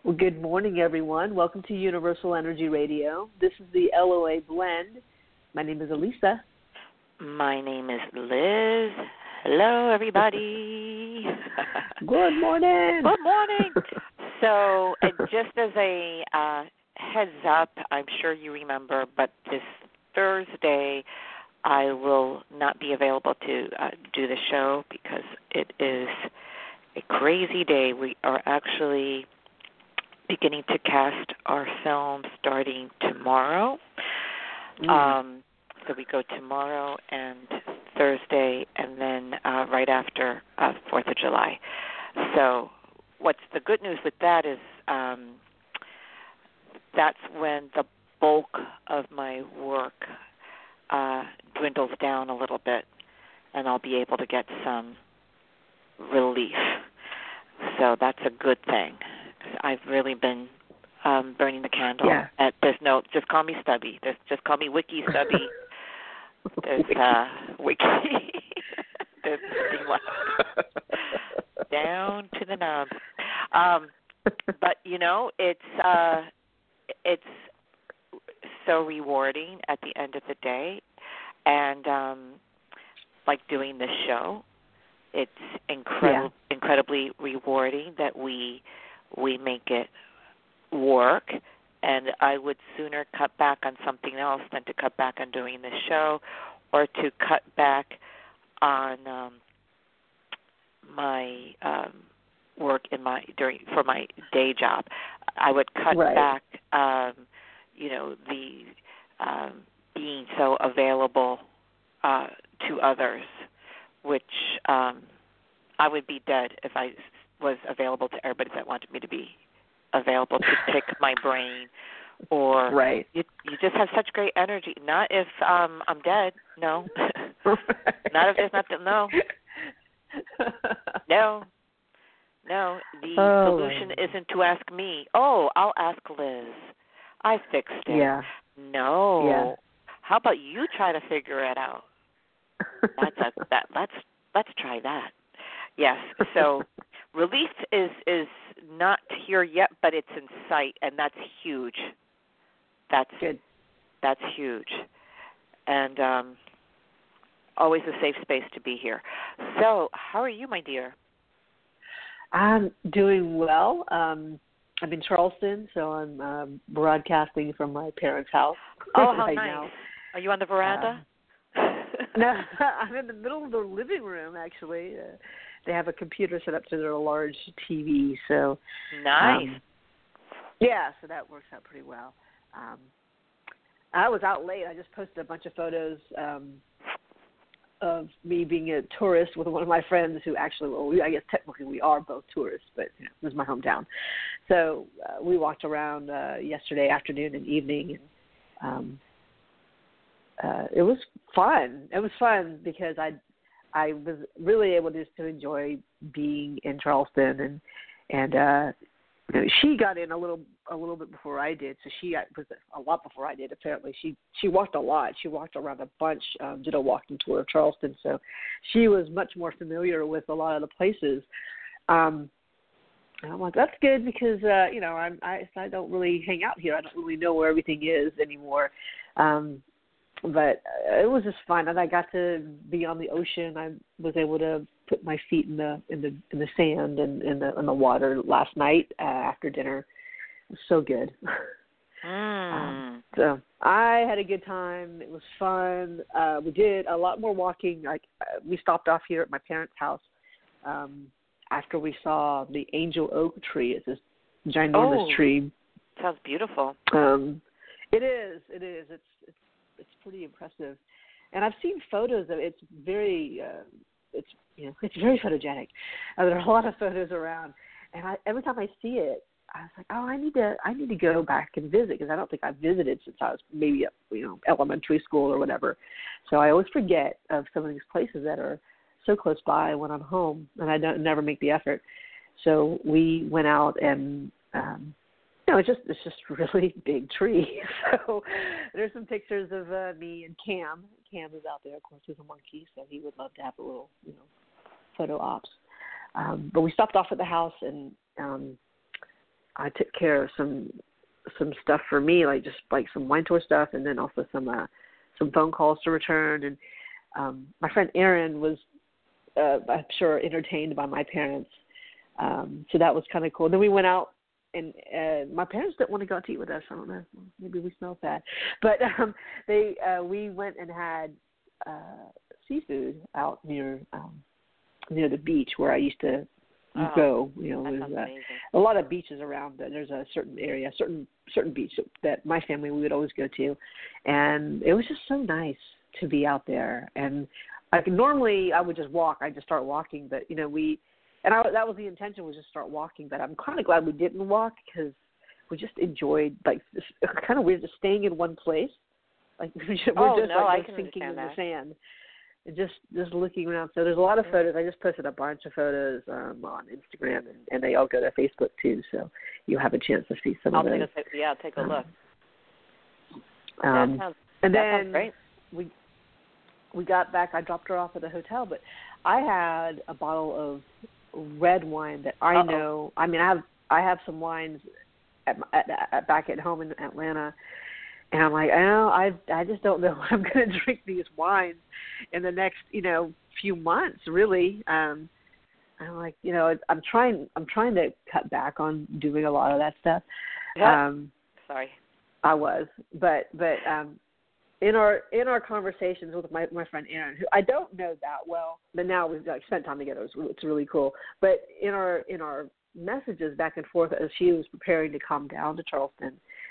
Well, good morning, everyone. Welcome to Universal Energy Radio. This is the LOA Blend. My name is Elisa. My name is Liz. Hello, everybody. Good morning. Good morning. So, just as a heads up, I'm sure you remember, but this Thursday I will not be available to do the show because it is a crazy day. We are actually beginning to cast our film starting tomorrow. So we go tomorrow and Thursday, and then right after 4th of July. So what's the good news with that is that's when the bulk of my work dwindles down a little bit, and I'll be able to get some relief. So that's a good thing. I've really been burning the candle. Yeah. There's no, just call me Stubby. Just call me Wiki Stubby. There's Wiki. There's nothing left. Down to the nub. But you know, it's so rewarding at the end of the day, and like doing this show, it's incredibly rewarding that we make it work, and I would sooner cut back on something else than to cut back on doing this show or to cut back on my work for my day job. I would cut back, the being so available to others, which I would be dead if I was available to everybody that wanted me to be available to pick my brain, or you just have such great energy. Not if I'm dead, no. Not if there's nothing, no. No, the solution isn't to ask me. Oh, I'll ask Liz. I fixed it. Yeah. No. Yeah. How about you try to figure it out? Let's try that. Yes. So relief is not here yet, but it's in sight, and that's huge. That's good. That's huge, and always a safe space to be here. So, how are you, my dear? I'm doing well. I'm in Charleston, so I'm broadcasting from my parents' house. Oh, how right nice! Now. Are you on the veranda? No, I'm in the middle of the living room, actually. They have a computer set up to their large TV, so nice. So that works out pretty well. I was out late. I just posted a bunch of photos of me being a tourist with one of my friends who actually, I guess technically we are both tourists, but this is my hometown. So we walked around yesterday afternoon and evening, and it was fun. It was fun because I was really able just to enjoy being in Charleston, and she got in a little bit before I did, so she was a lot before I did. Apparently, she walked a lot. She walked around a bunch, did a walking tour of Charleston, so she was much more familiar with a lot of the places. And I'm like, that's good because I don't really hang out here. I don't really know where everything is anymore. But it was just fun, and I got to be on the ocean. I was able to put my feet in the sand and in the water last night after dinner. It was so good. So I had a good time. It was fun. We did a lot more walking. We stopped off here at my parents' house after we saw the angel oak tree. It's this ginormous tree. Sounds beautiful. It is. It's pretty impressive, and I've seen photos of it. It's very, it's very photogenic. There are a lot of photos around, and every time I see it, I was like, oh, I need to go back and visit because I don't think I've visited since I was maybe elementary school or whatever. So I always forget of some of these places that are so close by when I'm home, and I never make the effort. So we went out and. It's just a really big tree. So there's some pictures of me and Cam. Cam is out there, of course, he's a monkey, so he would love to have a little, photo ops. But we stopped off at the house, and I took care of some stuff for me, like just like some wine tour stuff, and then also some phone calls to return. And my friend Erin was, I'm sure, entertained by my parents. So that was kind of cool. Then we went out, and my parents didn't want to go out to eat with us. I don't know. Maybe we smelled bad. But we went and had seafood out near the beach where I used to go. You know, there's a lot of beaches around. There's a certain area, certain beach that my family we would always go to, and it was just so nice to be out there. And normally I would just walk. I just start walking, but that was the intention, was just start walking. But I'm kind of glad we didn't walk, because we just enjoyed, like, it's kind of weird just staying in one place. Like we're just sinking in the sand. Just looking around. So there's a lot of photos. I just posted a bunch of photos on Instagram, and they all go to Facebook too. So you'll have a chance to see some of those. I'll take a look. And then sounds great. We got back. I dropped her off at the hotel, but I had a bottle of red wine that I know. I mean, I have some wines back at home in Atlanta. And I'm like, I just don't know if I'm going to drink these wines in the next, few months, really. I'm like, I'm trying to cut back on doing a lot of that stuff. Yeah. Sorry. I was, but in our conversations with my friend Erin, who I don't know that well, but now we've spent time together. It's really cool. But in our messages back and forth as she was preparing to come down to Charleston,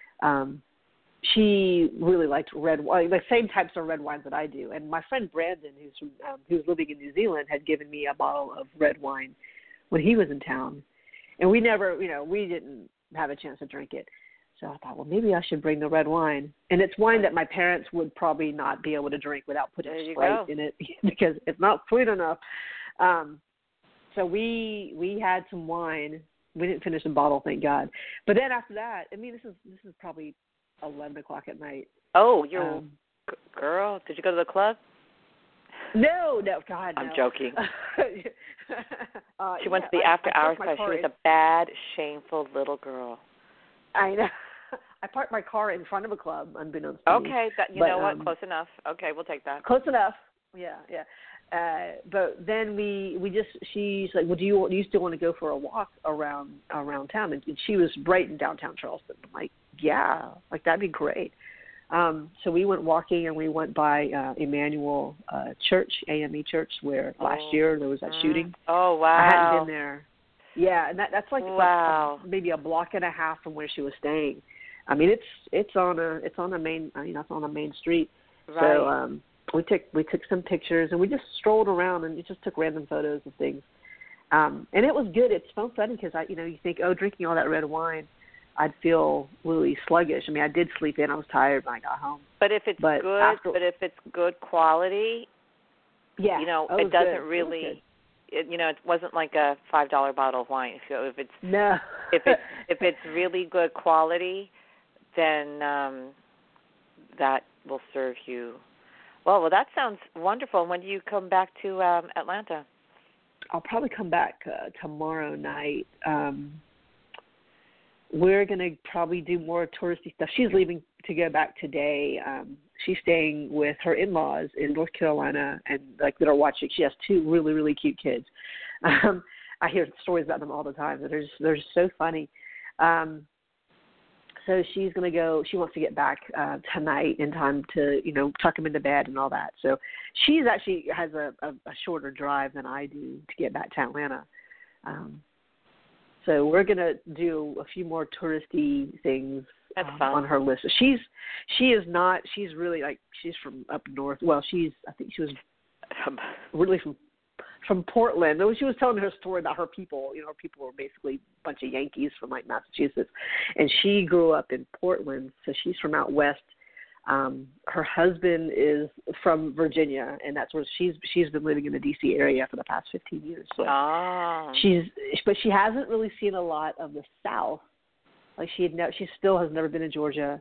she really liked red wine, the same types of red wines that I do. And my friend Brandon, who's living in New Zealand, had given me a bottle of red wine when he was in town. And we never, we didn't have a chance to drink it. So I thought, well, maybe I should bring the red wine. And it's wine that my parents would probably not be able to drink without putting Sprite in it because it's not sweet enough. So we had some wine. We didn't finish the bottle, thank God. But then after that, this is probably 11 o'clock at night. Oh, girl, did you go to the club? No, God, no. I'm joking. She went to the after-hours party. She was a bad, shameful little girl. I know. I parked my car in front of a club, unbeknownst to me. Okay, you know what? Close enough. Okay, we'll take that. Close enough. Yeah. But then she's like, well, do you still want to go for a walk around town? And she was right in downtown Charleston. I'm like, yeah, like that'd be great. So we went walking, and we went by Emmanuel Church, AME Church, where last year there was that shooting. Oh, wow. I hadn't been there. Yeah, and that's like, wow. Maybe a block and a half from where she was staying. I mean, it's on a main, it's on a main street. Right. So we took some pictures, and we just strolled around and just took random photos of things. And it was good. It's so funny because you think, drinking all that red wine, I'd feel really sluggish. I mean, I did sleep in. I was tired when I got home. But if it's if it's good quality, yeah, it doesn't really. It wasn't like a $5 bottle of wine. So if it's really good quality, then that will serve you well. Well, that sounds wonderful. And when do you come back to Atlanta? I'll probably come back tomorrow night. We're going to probably do more touristy stuff. She's leaving to go back today. She's staying with her in-laws in North Carolina, and that are watching. She has two really, really cute kids. I hear stories about them all the time. They're just so funny. So she's going to go. She wants to get back tonight in time to, tuck them into bed and all that. So she's actually has a shorter drive than I do to get back to Atlanta. So we're going to do a few more touristy things on her list. She's really she's from up north. Well, I think she was really from Portland. She was telling her story about her people. Her people were basically a bunch of Yankees from Massachusetts. And she grew up in Portland, so she's from out west. Her husband is from Virginia, and that's where she's been living in the D.C. area for the past 15 years. So but she hasn't really seen a lot of the South. Like she still has never been to Georgia,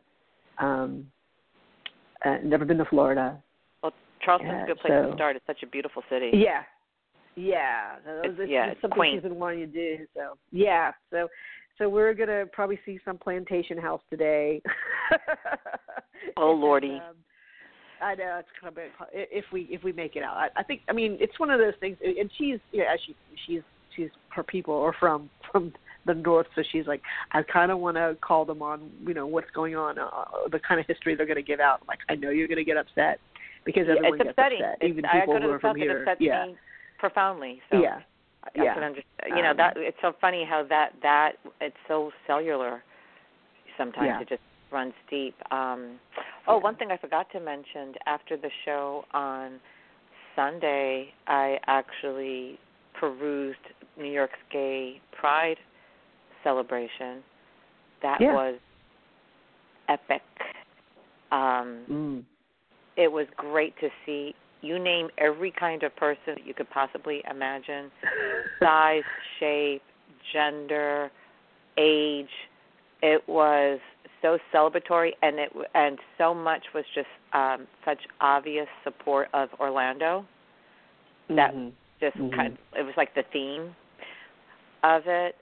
never been to Florida. Well, Charleston's a good place to start. It's such a beautiful city. Yeah. It's something quaint. she's been wanting to do. So yeah, so So we're gonna probably see some Plantation House today. Oh Lordy. I know it's kind of big if we make it out. I think it's one of those things, and she's as she's her people are from the north, so she's like, I kind of want to call them on what's going on, the kind of history they're going to give out. I'm like, I know you're going to get upset because everyone gets upset, even people who are from here. It upsets me profoundly. So yeah. I can understand. That it's so funny how that it's so cellular. Sometimes it just runs deep. One thing I forgot to mention, after the show on Sunday, I actually perused New York's Gay Pride celebration. That was epic. It was great to see. You name every kind of person that you could possibly imagine, size, shape, gender, age. It was so celebratory, and so much was just such obvious support of Orlando that just kind of, it was like the theme of it.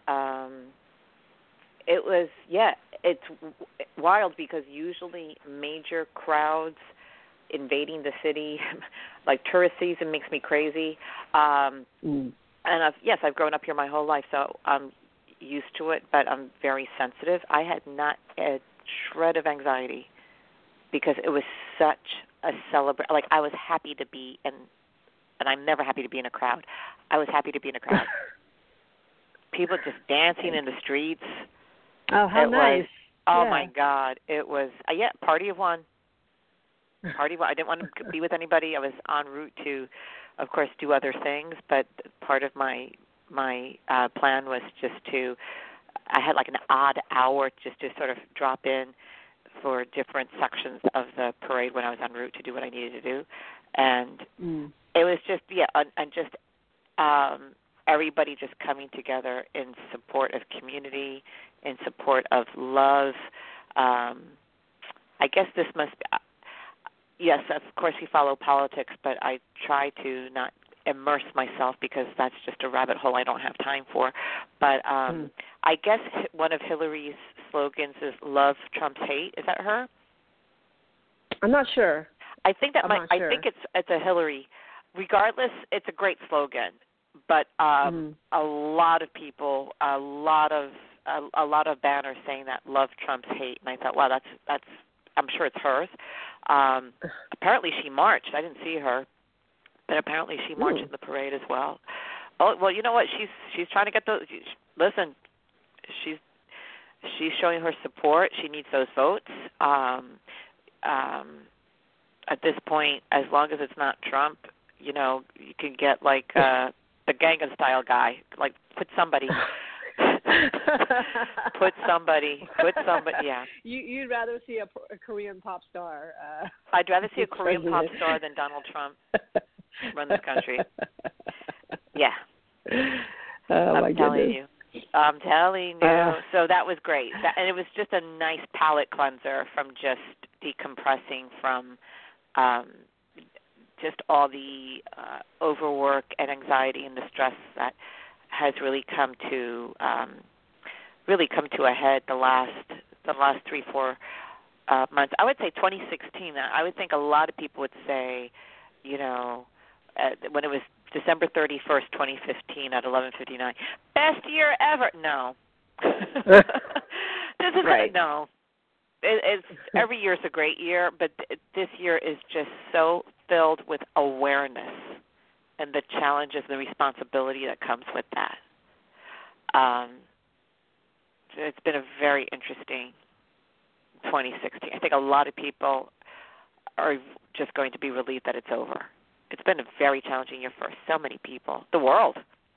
It was it's wild because usually major crowds invading the city, like tourist season, makes me crazy. And I've grown up here my whole life, so I'm used to it, but I'm very sensitive. I had not a shred of anxiety because it was such a celebration. Like, I was happy to be in, and I'm never happy to be in a crowd. I was happy to be in a crowd. People just dancing in the streets. Oh, how nice. Oh, my God. It was, party of one. Party of one. I didn't want to be with anybody. I was en route to, of course, do other things, but part of my plan was just to, I had like an odd hour just to sort of drop in for different sections of the parade when I was en route to do what I needed to do. And it was just, and just everybody just coming together in support of community, in support of love. I guess this must be, yes, of course we follow politics, but I try to not immerse myself because that's just a rabbit hole I don't have time for. But I guess one of Hillary's slogans is "Love Trumps Hate." Is that her? I'm not sure. I think that I think it's a Hillary. Regardless, it's a great slogan. But a lot of people, a lot of banners saying that "Love Trumps Hate," and I thought, wow, that's. I'm sure it's hers. Apparently, she marched. I didn't see her. But apparently she marched in the parade as well. Oh, well, you know what? She's trying to get those. Listen, she's showing her support. She needs those votes. At this point, as long as it's not Trump, you can get like the Gangnam Style guy. Like put somebody. Yeah. You'd rather see a Korean pop star. I'd rather see a Korean pop star than Donald Trump run this country. Yeah. I'm telling you. So that was great. And it was just a nice palate cleanser from just decompressing from just all the overwork and anxiety and the stress that has really come to a head the last 3-4 months. I would say 2016. I would think a lot of people would say, when it was December 31st, 2015 at 11:59, best year ever. No, this is right. No. It's every year is a great year, but this year is just so filled with awareness and the challenges and the responsibility that comes with that. It's been a very interesting 2016. I think a lot of people are just going to be relieved that it's over. It's been a very challenging year for so many people. The world,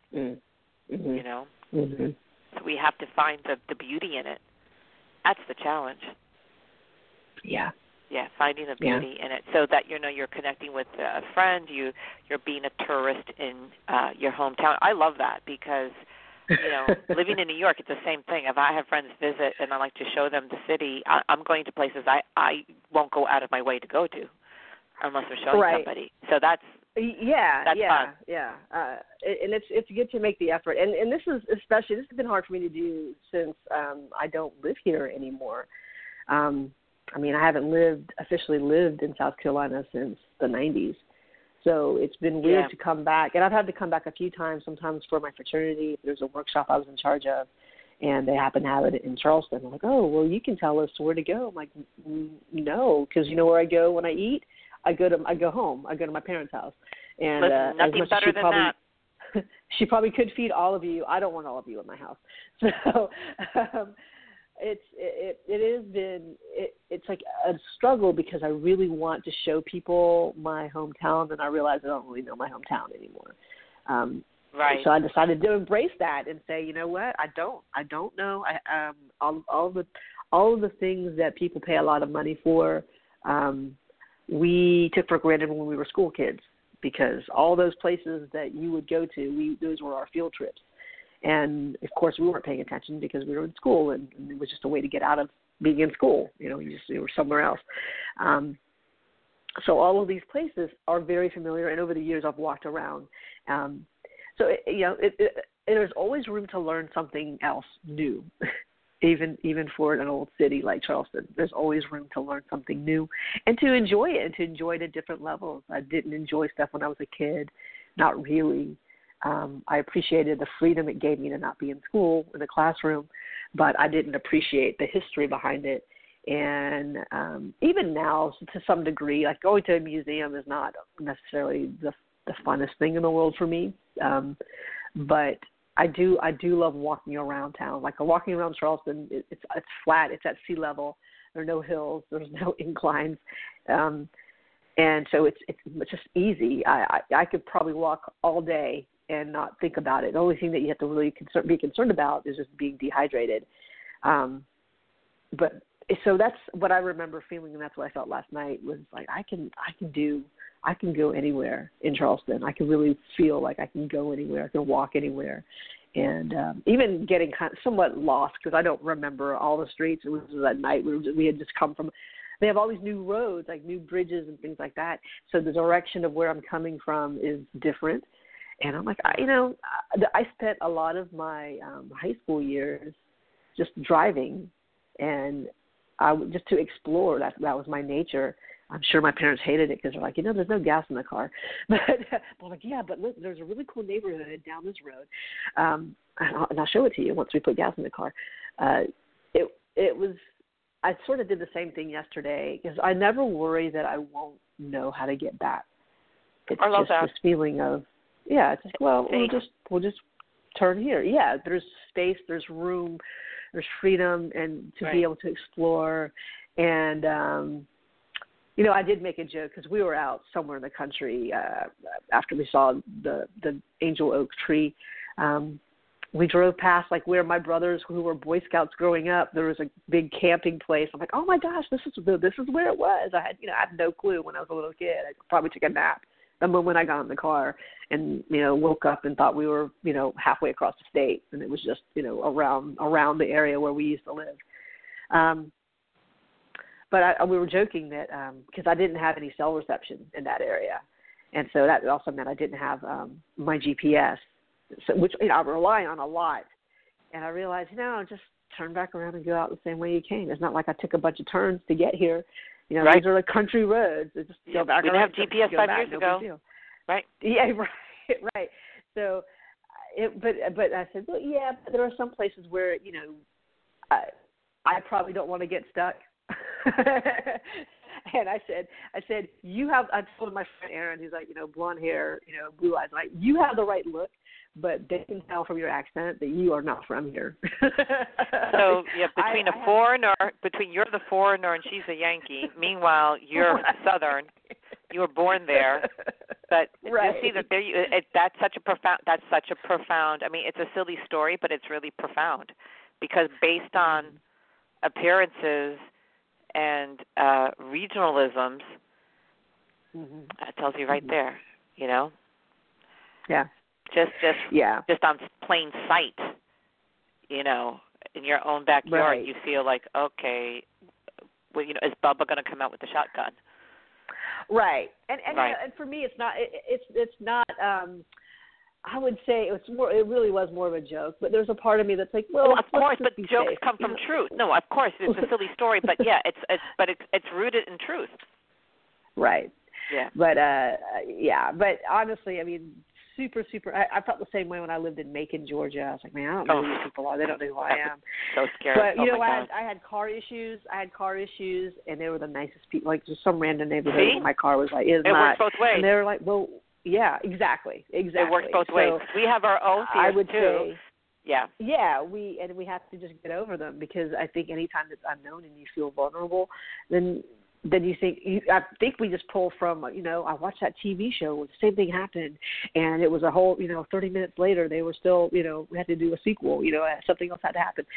So we have to find the beauty in it. That's the challenge. Yeah. Yeah, finding the beauty in it, so that you're connecting with a friend. You're being a tourist in your hometown. I love that because living in New York, it's the same thing. If I have friends visit and I like to show them the city, I'm going to places I won't go out of my way to go to, unless I'm showing somebody. So that's Yeah, That's yeah, fun. yeah. And it's good to make the effort. And this has been hard for me to do since I don't live here anymore. I mean, I haven't officially lived in South Carolina since the 90s. So it's been weird to come back. And I've had to come back a few times, sometimes for my fraternity. If there's a workshop I was in charge of, and they happen to have it in Charleston. I'm like, oh, well, you can tell us where to go. I'm like, no, because you know where I go when I eat? I go home. I go to my parents' house. And Listen, nothing as much better as than that. she probably could feed all of you. I don't want all of you in my house. So it's like a struggle because I really want to show people my hometown, and I realize I don't really know my hometown anymore. Right. So I decided to embrace that and say, you know what, I don't know. All of the things that people pay a lot of money for, we took for granted when we were school kids, because all those places that you would go to, those were our field trips. And, of course, we weren't paying attention because we were in school, and it was just a way to get out of being in school. You know, you were somewhere else. So all of these places are very familiar, and over the years I've walked around. So, there's always room to learn something else new, even for an old city like Charleston. There's always room to learn something new and to enjoy it, and to enjoy it at different levels. I didn't enjoy stuff when I was a kid, not really. I appreciated the freedom it gave me to not be in school, in the classroom, but I didn't appreciate the history behind it. And even now, to some degree, like going to a museum is not necessarily the funnest thing in the world for me. But I do love walking around town. Like walking around Charleston, it's flat, it's at sea level. There are no hills, there's no inclines. And so it's just easy. I could probably walk all day and not think about it. The only thing that you have to really be concerned about is just being dehydrated. But so that's what I remember feeling, and that's what I felt last night, was like I can go anywhere in Charleston. I can really feel like I can go anywhere. I can walk anywhere. And even getting kind of somewhat lost, because I don't remember all the streets. It was that night we had just come from. They have all these new roads, like new bridges and things like that. So the direction of where I'm coming from is different. And I'm like, I spent a lot of my high school years just driving, and just to explore. That was my nature. I'm sure my parents hated it because they're like, there's no gas in the car. But I'm like, yeah, but look, there's a really cool neighborhood down this road, and I'll show it to you once we put gas in the car. It was. I sort of did the same thing yesterday, because I never worry that I won't know how to get back. It's just this feeling of, it's just, we'll just turn here. Yeah, there's space, there's room, there's freedom, and to be able to explore. And I did make a joke, because we were out somewhere in the country after we saw the angel oak tree. We drove past, like, where my brothers, who were Boy Scouts growing up, there was a big camping place. I'm like, oh my gosh, this is where it was. I had no clue when I was a little kid. I probably took a nap the moment I got in the car, and woke up and thought we were halfway across the state, and it was just around the area where we used to live. But we were joking that because I didn't have any cell reception in that area, and so that also meant I didn't have my GPS. So, which I rely on a lot, and I realized, just turn back around and go out the same way you came. It's not like I took a bunch of turns to get here. These are like country roads. Just go back. We didn't have GPS 5 years ago, right? Yeah, right. So, but I said, well, yeah, but there are some places where I probably don't want to get stuck. And I said, I told my friend Aaron, who's like, blonde hair, blue eyes, like, you have the right look, but they can tell from your accent that you are not from here. So, you're the foreigner and she's a Yankee. Meanwhile, you're Southern. You were born there. But you see that that's such a profound, I mean, it's a silly story, but it's really profound, because based on appearances and regionalisms, that tells you right there, Yeah. Just on plain sight, in your own backyard, you feel like, okay, well, is Bubba going to come out with the shotgun? Right. And right. You know, and for me, it's not. I would say it really was more of a joke, but there's a part of me that's like, well, of course, but jokes safe, come from truth. No, of course, it's a silly story, but yeah, it's rooted in truth. Right. Yeah. But but honestly, I mean, super. I felt the same way when I lived in Macon, Georgia. I was like, man, I don't know who these people are. They don't know who I am. So scary. But you know, God. I had car issues. And they were the nicest people. Like just some random neighborhood. And my car was like, it works both ways. And they were like, well. Yeah, exactly. It works both ways. We have our own fears, I would too. say, yeah, we have to just get over them, because I think anytime it's unknown and you feel vulnerable, then you think I think we just pull from, you know, I watched that TV show where the same thing happened, and it was a whole, you know, 30 minutes later they were still, you know, we had to do a sequel, you know, something else had to happen,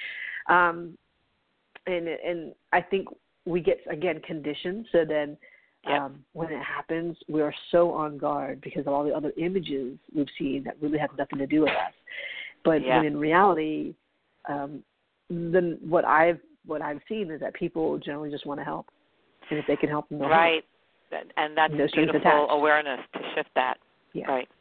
and I think we get, again, conditioned, so then. When it happens, we are so on guard because of all the other images we've seen that really have nothing to do with us. But when in reality, then what I've seen is that people generally just want to help, and if they can help them, they'll right. Help. And that's beautiful awareness to shift that. Yeah. Right.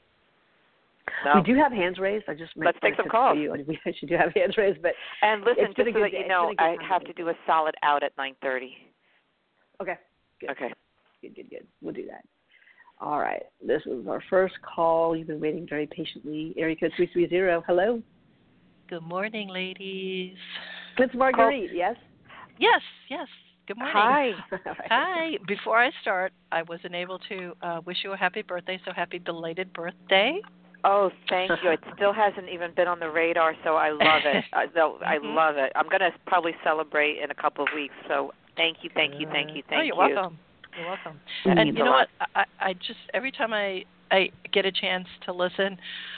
No. We do have hands raised. Let's take some calls. We should do have hands raised, but listen, just so that you know, I have to do a solid out at 9:30. Okay. Good. Okay. Good. We'll do that. All right. This is our first call. You've been waiting very patiently. Area code 330. Hello. Good morning, ladies. It's Marguerite, yes? Yes. Good morning. Hi. Hi. Before I start, I wasn't able to wish you a happy birthday, so happy belated birthday. Oh, thank you. It still hasn't even been on the radar, so I love it. I love it. I'm going to probably celebrate in a couple of weeks, so thank you. Oh, you're welcome. You're welcome. And you know what? I just, every time I get a chance to listen,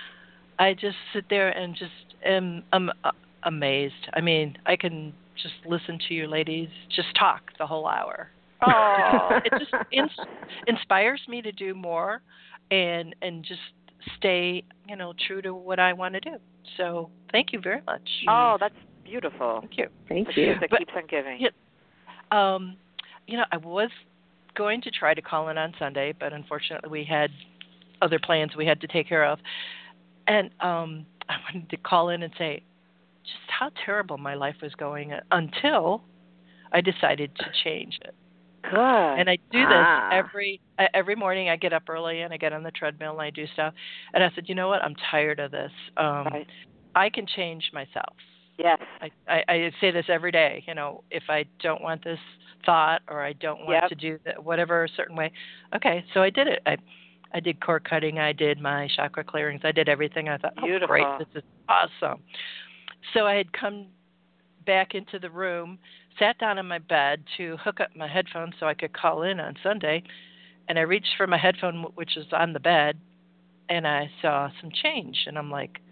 I just sit there and just I'm amazed. I mean, I can just listen to you ladies just talk the whole hour. Oh, it just inspires me to do more and just stay, you know, true to what I want to do. So thank you very much. Oh, that's beautiful. Thank you. Thank you. That keeps on giving. Yeah, you know, I was going to try to call in on Sunday, but unfortunately we had other plans we had to take care of. And I wanted to call in and say just how terrible my life was going until I decided to change it. Good. And I do this every morning. I get up early and I get on the treadmill and I do stuff. And I said, you know what? I'm tired of this. Right. I can change myself. Yes. I say this every day. You know, if I don't want this thought or I don't want to do whatever a certain way, okay. So I did it. I did cord cutting. I did my chakra clearings. I did everything. I thought, beautiful. Great, this is awesome. So I had come back into the room, sat down in my bed to hook up my headphones so I could call in on Sunday, and I reached for my headphone, which was on the bed, and I saw some change, and I'm like,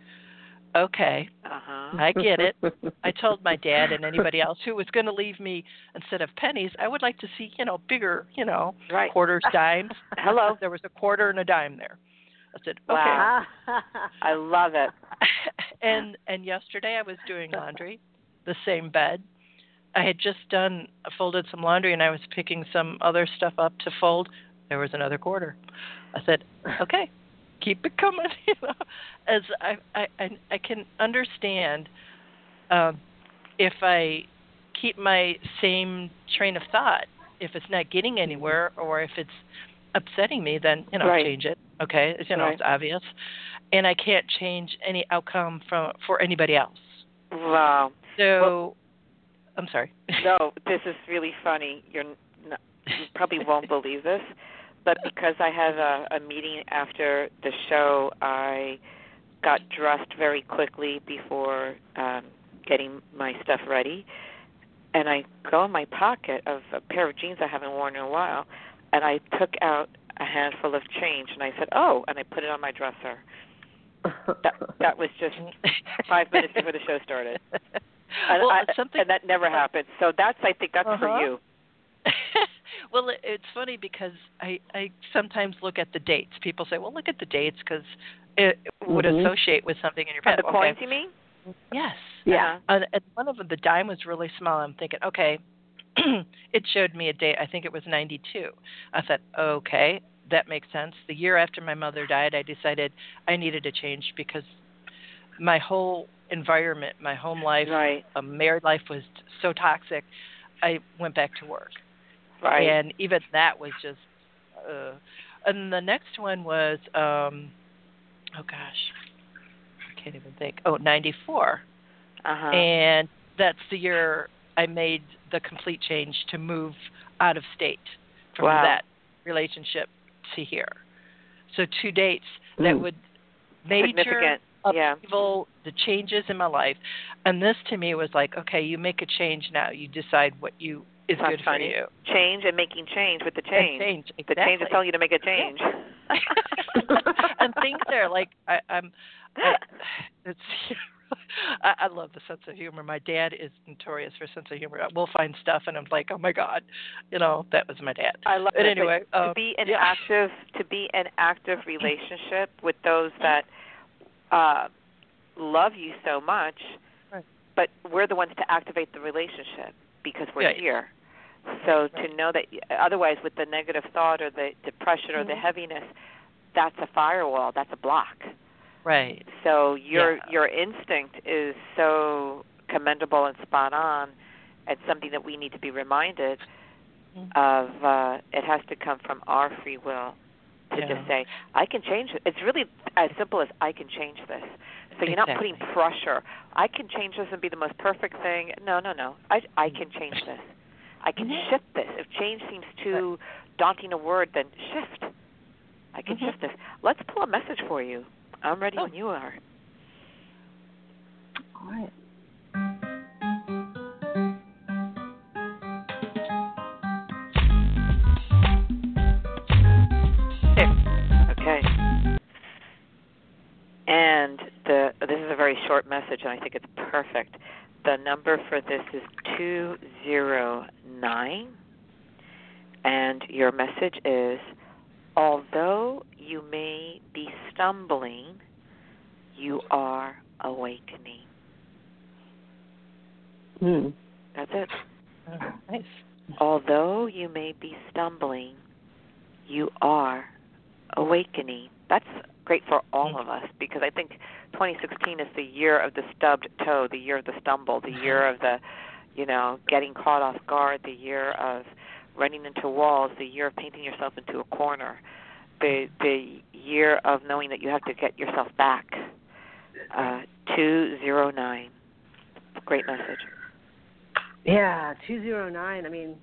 okay, I get it. I told my dad and anybody else who was going to leave me instead of pennies, I would like to see, you know, bigger, you know, quarters, dimes. Hello. There was a quarter and a dime there. I said, okay. Wow. I love it. And yesterday I was doing laundry, the same bed. I had just folded some laundry and I was picking some other stuff up to fold. There was another quarter. I said, okay. Keep it coming, you know. As I can understand if I keep my same train of thought, if it's not getting anywhere or if it's upsetting me, then you know change it. Okay, you know it's obvious, and I can't change any outcome for anybody else. Wow. So, I'm sorry. No, this is really funny. You probably won't believe this. But because I have a meeting after the show, I got dressed very quickly before getting my stuff ready. And I go in my pocket of a pair of jeans I haven't worn in a while, and I took out a handful of change, and I said, oh, and I put it on my dresser. That was just 5 minutes before the show started. And that never happened. So I think that's for you. Well, it's funny because I sometimes look at the dates. People say, well, look at the dates because it would associate with something in your past. The coins, you mean? Yes. Yeah. And one of them, the dime was really small. I'm thinking, okay, it showed me a date. I think it was 92. I thought, okay, that makes sense. The year after my mother died, I decided I needed to change because my whole environment, my home life, right. Married life was so toxic. I went back to work. Right. And even that was just, and the next one was, oh gosh, I can't even think. 94. Uh-huh. And that's the year I made the complete change to move out of state from that relationship to here. So 2 dates that would major upheaval, the changes in my life. And this to me was like, okay, you make a change now. You decide what is good for you. Change and making change with the change. Exactly. The change is telling you to make a change. And things there, like I love the sense of humor. My dad is notorious for sense of humor. We'll find stuff, and I'm like, oh my God, that was my dad. I love it. But anyway, to be an active relationship with those that love you so much, right. But we're the ones to activate the relationship because we're here. So to know that, otherwise, with the negative thought or the depression or the heaviness, that's a firewall. That's a block. Right. So your instinct is so commendable and spot on, and something that we need to be reminded of. It has to come from our free will to just say, I can change it. It's really as simple as I can change this. So you're not putting pressure. I can change this and be the most perfect thing. No. I can change this. I can shift this. If change seems too daunting a word, then shift. I can shift this. Let's pull a message for you. I'm ready when you are. All right. Okay. And this is a very short message, and I think it's perfect. The number for this is 209, and your message is, although you may be stumbling, you are awakening. That's it. Nice. Although you may be stumbling, you are awakening. That's great for all of us, because I think 2016 is the year of the stubbed toe, the year of the stumble, the year of the, getting caught off guard, the year of running into walls, the year of painting yourself into a corner, the year of knowing that you have to get yourself back. 209. Great message. Yeah, 209. I mean,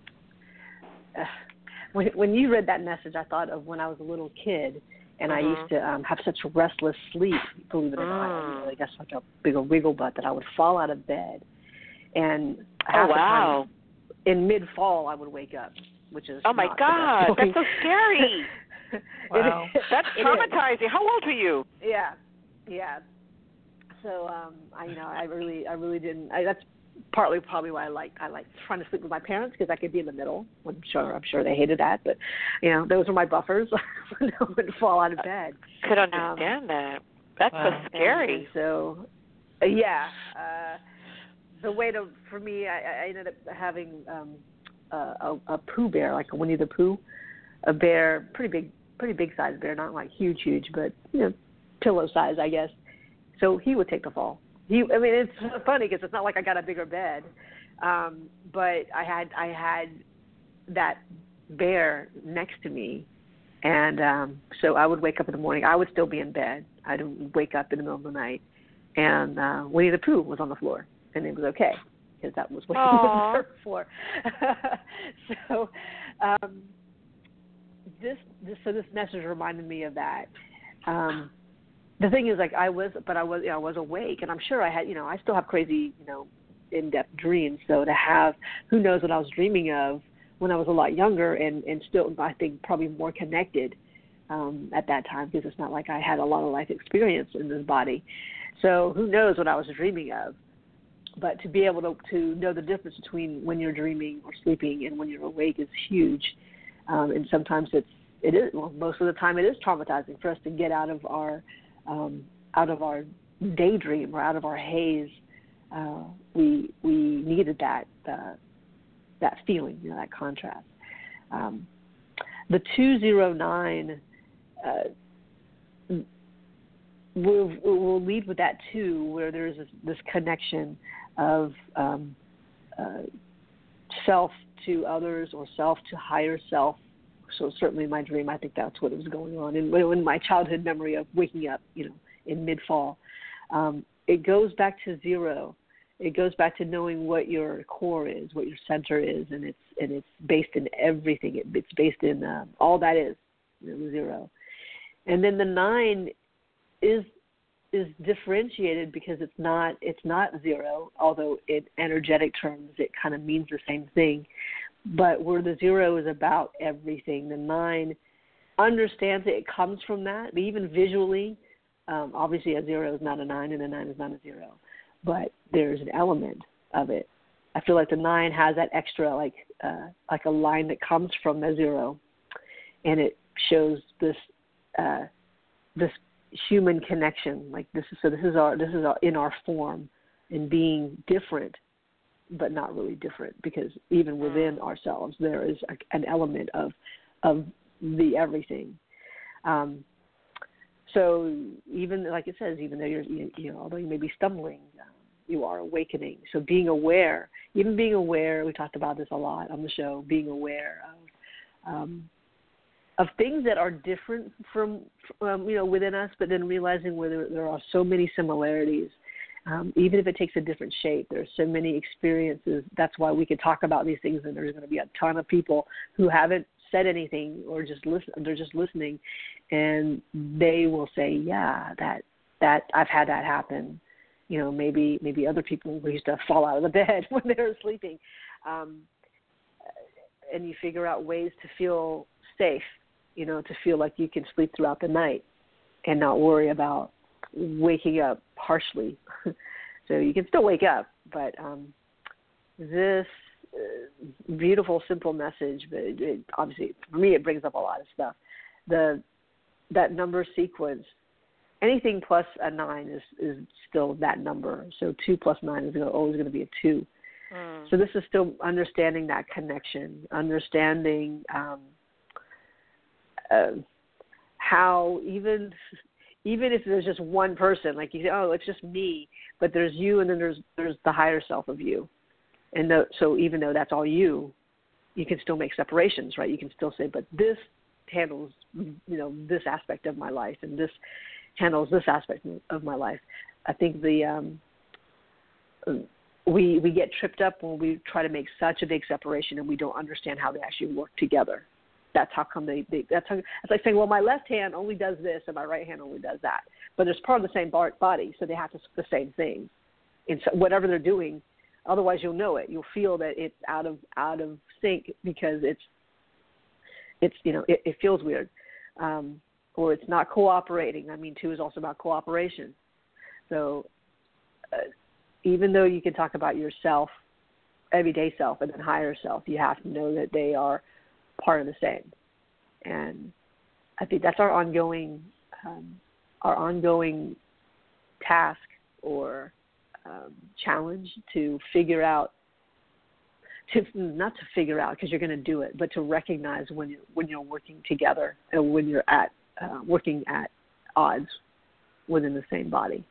when you read that message, I thought of when I was a little kid, and I used to have such restless sleep, believe it or not. I guess like a big wiggle butt that I would fall out of bed. And half the time, in mid-fall, I would wake up, which is oh my God, that's so scary. Wow, that's traumatizing. How old were you? Yeah. So I really didn't. That's partly probably why I like trying to sleep with my parents, because I could be in the middle. I'm sure they hated that, but those were my buffers when I would fall out of bed. Could understand that. That's so scary. And so, the way for me, I ended up having a Pooh bear, like a Winnie the Pooh, a bear, pretty big size bear, not like huge, but pillow size, I guess. So he would take the fall. It's funny because it's not like I got a bigger bed, but I had that bear next to me, and so I would wake up in the morning. I would still be in bed. I didn't wake up in the middle of the night, and Winnie the Pooh was on the floor, and it was okay because that was what he was there for. So this message reminded me of that. The thing is, I was awake, and I'm sure I had, I still have crazy, in-depth dreams. So to have, who knows what I was dreaming of when I was a lot younger, and still, I think, probably more connected at that time, because it's not like I had a lot of life experience in this body. So who knows what I was dreaming of? But to be able to know the difference between when you're dreaming or sleeping and when you're awake is huge. And sometimes it is. Well, most of the time it is traumatizing for us to get out of our daydream or out of our haze. We needed that that feeling, that contrast. The 209, we'll lead with that too, where there's this connection of self to others or self to higher self. So certainly in my dream, I think that's what was going on. And in my childhood memory of waking up, in mid-fall, it goes back to zero. It goes back to knowing what your core is, what your center is, and it's based in everything. It's based in all that is, zero. And then the 9 is differentiated because it's not zero, although in energetic terms it kind of means the same thing. But where the 0 is about everything, the 9 understands it comes from that. But even visually, obviously a 0 is not a 9 and a 9 is not a 0. But there's an element of it. I feel like the 9 has that extra, like a line that comes from the 0, and it shows this human connection. Like this is our in our form, and being different, but not really different, because even within ourselves there is an element of the everything. So even like it says, even though although you may be stumbling, you are awakening. So being aware, we talked about this a lot on the show, being aware of things that are different from within us, but then realizing where there are so many similarities. Even if it takes a different shape, there's so many experiences. That's why we could talk about these things, and there's going to be a ton of people who haven't said anything or just listen. They're just listening, and they will say, "Yeah, that I've had that happen." Maybe other people who used to fall out of the bed when they were sleeping, and you figure out ways to feel safe, to feel like you can sleep throughout the night and not worry about waking up partially. So you can still wake up, but this beautiful, simple message, but obviously for me it brings up a lot of stuff. That number sequence, anything plus a 9 is still that number. So 2 plus 9 is always going to be a 2. So this is still understanding that connection, understanding how even if there's just one person, like you say, oh, it's just me, but there's you, and then there's the higher self of you. And so even though that's all you can still make separations, right? You can still say, but this handles, this aspect of my life, and this handles this aspect of my life. I think we get tripped up when we try to make such a big separation and we don't understand how they actually work together. That's how come it's like saying, well, my left hand only does this and my right hand only does that. But it's part of the same body, so they have to do the same thing in whatever they're doing. Otherwise, you'll know it. You'll feel that it's out of sync because it feels weird, or it's not cooperating. I mean, 2 is also about cooperation. So even though you can talk about yourself, everyday self, and then higher self, you have to know that they are part of the same. And I think that's our ongoing task or challenge, to figure out, not to figure out because you're going to do it, but to recognize when you're working together and when you're working at odds within the same body.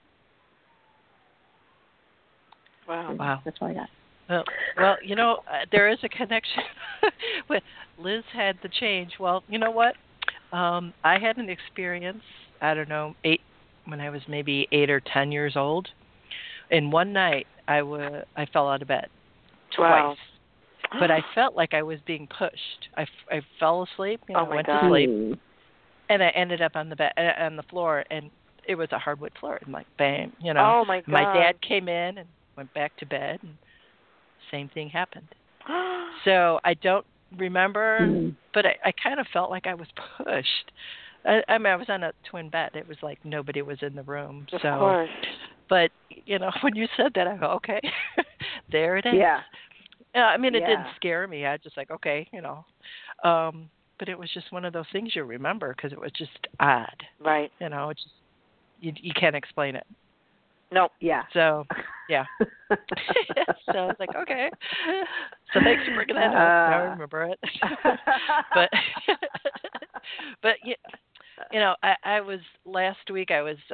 Wow. That's all I got. Well, there is a connection. Liz had the change. Well, you know what? I had an experience, I don't know, when I was maybe 8 or 10 years old. And one night I fell out of bed twice. Wow. But I felt like I was being pushed. I fell asleep, went God. to sleep, and I ended up on the floor, and it was a hardwood floor. And like, bang, Oh my God. My dad came in and went back to bed, and same thing happened. So I don't remember, but I kind of felt like I was pushed. I mean, I was on a twin bed. It was like nobody was in the room. Of course. But, when you said that, I go, okay, there it is. Yeah. I mean, it didn't scare me. I was just like, okay, but it was just one of those things you remember because it was just odd. Right. It's just, you can't explain it. Nope. Yeah. So Yeah. So I was like, okay. So thanks for bringing that up. Now I remember it. but but you know, I was last week. I was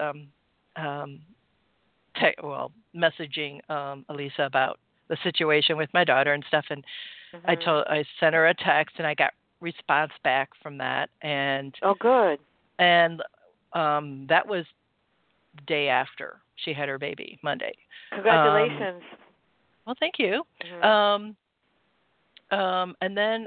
messaging Elisa about the situation with my daughter and stuff, and I sent her a text, and I got response back from that, and oh, good, and that was the day after she had her baby, Monday. Congratulations. Well, thank you. And then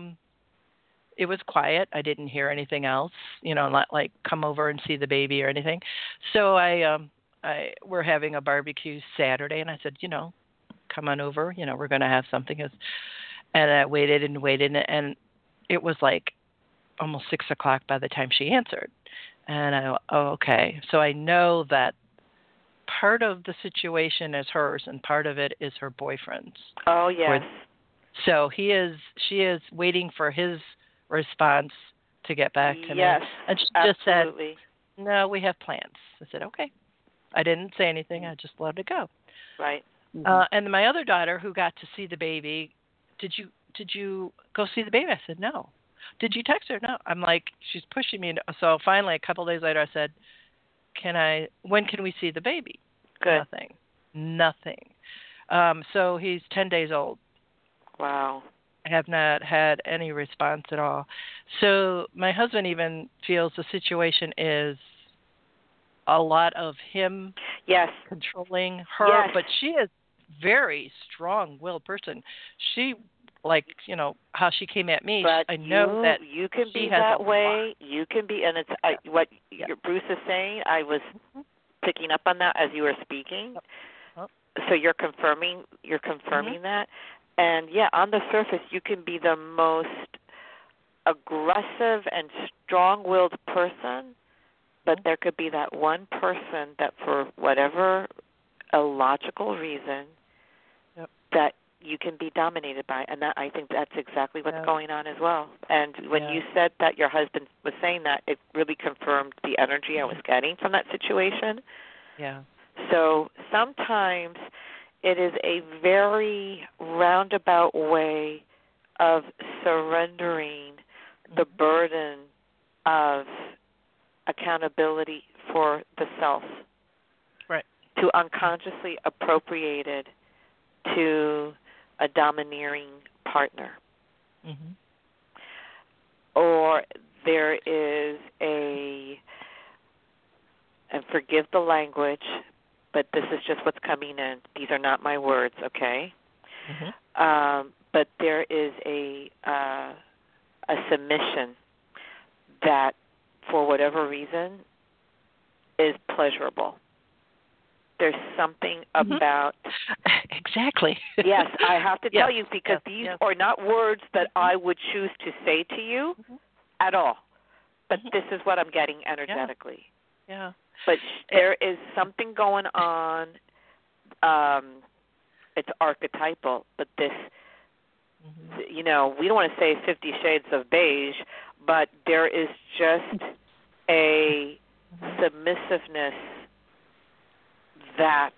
it was quiet. I didn't hear anything else, you know, not like come over and see the baby or anything. So we're having a barbecue Saturday, and I said, you know, come on over. You know, we're going to have something. And I waited and waited, and it was like almost 6:00 by the time she answered. And I go, oh, okay. So I know that part of the situation is hers, and part of it is her boyfriend's. Oh, yes. So she is waiting for his response to get back to me. Yes, and she absolutely. just said, no, we have plans. I said, okay. I didn't say anything. I just let it go. Right. And my other daughter, who got to see the baby, did you go see the baby? I said, no. Did you text her? No. I'm like, she's pushing me. So finally, a couple of days later, I said, when can we see the baby? Good. Nothing. So he's 10 days old. Wow. I have not had any response at all. So my husband even feels the situation is a lot of him controlling her, but she is very strong-willed person. She, like, you know, how she came at me, but I know that you can she be has that a way. lot. You can be, and it's what Bruce is saying. I was picking up on that as you were speaking. So you're confirming that. And yeah, on the surface, you can be the most aggressive and strong-willed person, but there could be that one person that, for whatever illogical reason, that you can be dominated by, and that I think that's exactly what's going on as well. And when you said that your husband was saying that, it really confirmed the energy I was getting from that situation. Yeah. So sometimes it is a very roundabout way of surrendering the burden of accountability for the self. Right. To unconsciously appropriate it to a domineering partner. Mm-hmm. Or there is and forgive the language, but this is just what's coming in. These are not my words, okay? Mm-hmm. But there is a submission that, for whatever reason, is pleasurable. There's something about... Exactly. Yes, I have to tell you, because these are not words that I would choose to say to you at all. But this is what I'm getting energetically. Yeah. But there is something going on. It's archetypal, but this, you know, we don't want to say 50 Shades of Beige, but there is just a submissiveness that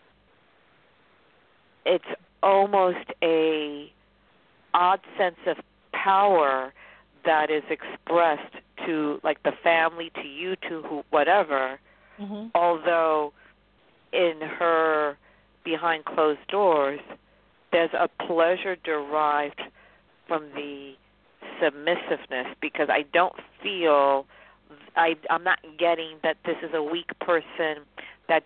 it's almost a odd sense of power that is expressed to, like, the family, to you, to whatever, although in her behind closed doors, there's a pleasure derived from the submissiveness, because I don't feel, I'm not getting that this is a weak person that's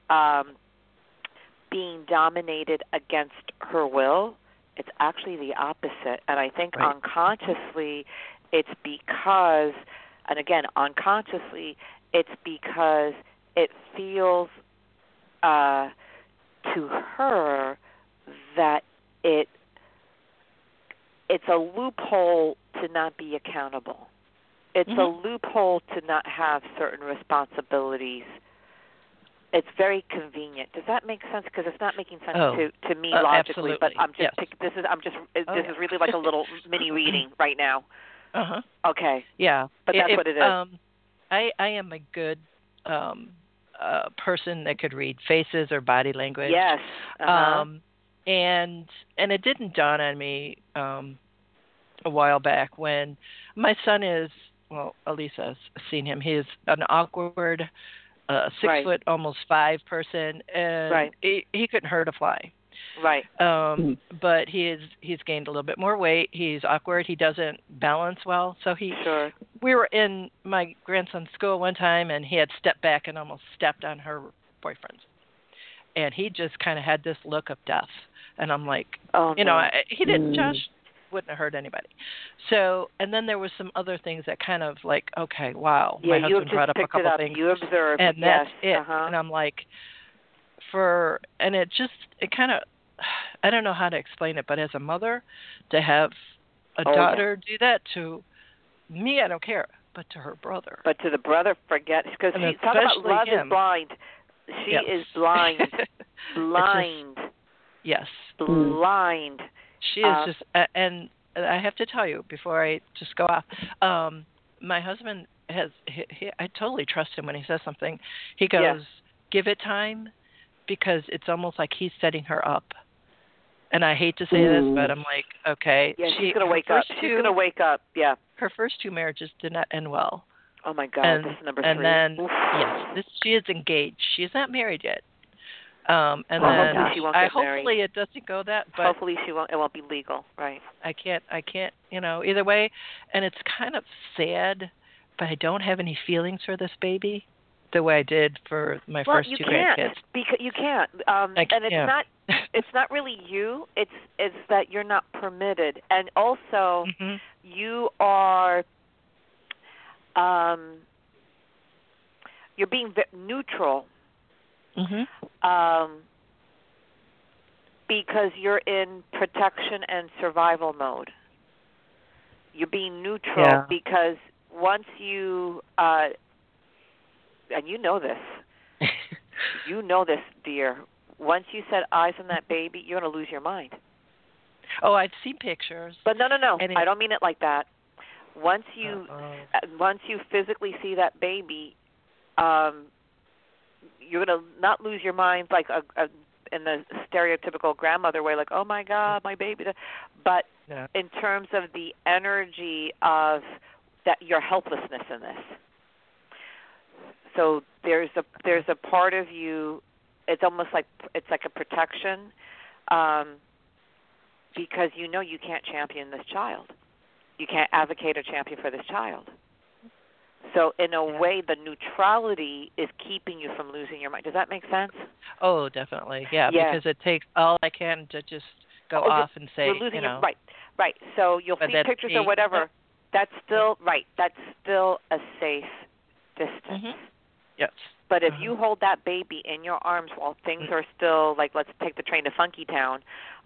being dominated against her will. It's actually the opposite. And I think unconsciously it's because, and again, unconsciously, it's because it feels to her that it's a loophole to not be accountable. It's a loophole to not have certain responsibilities. It's very convenient. Does that make sense? Because it's not making sense to me logically. Absolutely. But I'm just this is really like a little mini reading right now. Okay. Yeah. But that's what it is. I am a good a person that could read faces or body language. Yes. Uh-huh. And it didn't dawn on me a while back when my son is, well, Elisa's seen him. He is an awkward 6 Right. foot, almost 5 person, and Right. he couldn't hurt a fly. Right. But he's gained a little bit more weight. He's awkward. He doesn't balance well. So Sure. we were in my grandson's school one time, and he had stepped back and almost stepped on her boyfriend. And he just kind of had this look of death. And I'm like, oh, you no. know, he didn't. Josh wouldn't have hurt anybody. So, and then there was some other things that kind of like, okay, wow. Yeah, my you husband brought up a couple things. You observed. And yes. that's it. Uh-huh. And I'm like, it kind of, I don't know how to explain it, but as a mother, to have a daughter do that to me, I don't care, but to her brother. But to the brother, forget, because she's talking about love is blind. She is blind. Blind. Yes. Blind. She is just, and I have to tell you, before I just go off, my husband I totally trust him when he says something. He goes, give it time, because it's almost like he's setting her up. And I hate to say this, but I'm like, okay. Yeah, she's going to wake up. She's going to wake up, yeah. Her first 2 marriages did not end well. Oh, my God, this is number 3. And then, she is engaged. She is not married yet. And then hopefully it doesn't go that, but hopefully it won't be legal, right? I can't, either way. And it's kind of sad, but I don't have any feelings for this baby the way I did for my first 2 grandkids. Because you can't. And it's not really you. It's that you're not permitted. And also you are you're being neutral. Because you're in protection and survival mode. You're being neutral because once you and you know this, dear. Once you set eyes on that baby, you're going to lose your mind. Oh, I've seen pictures. But no. I don't mean it like that. Once you physically see that baby, you're going to not lose your mind like in the stereotypical grandmother way, like, oh, my God, my baby. But in terms of the energy of that, your helplessness in this. So there's a part of you, it's almost like it's like a protection because you know you can't champion this child. You can't advocate or champion for this child. So in a way, the neutrality is keeping you from losing your mind. Does that make sense? Oh, definitely. Yeah, because it takes all I can to just go off and say, you're losing your right. So you'll see pictures or whatever. That's still That's still a safe distance. Yes. But if you hold that baby in your arms while things are still like, let's take the train to Funky Town,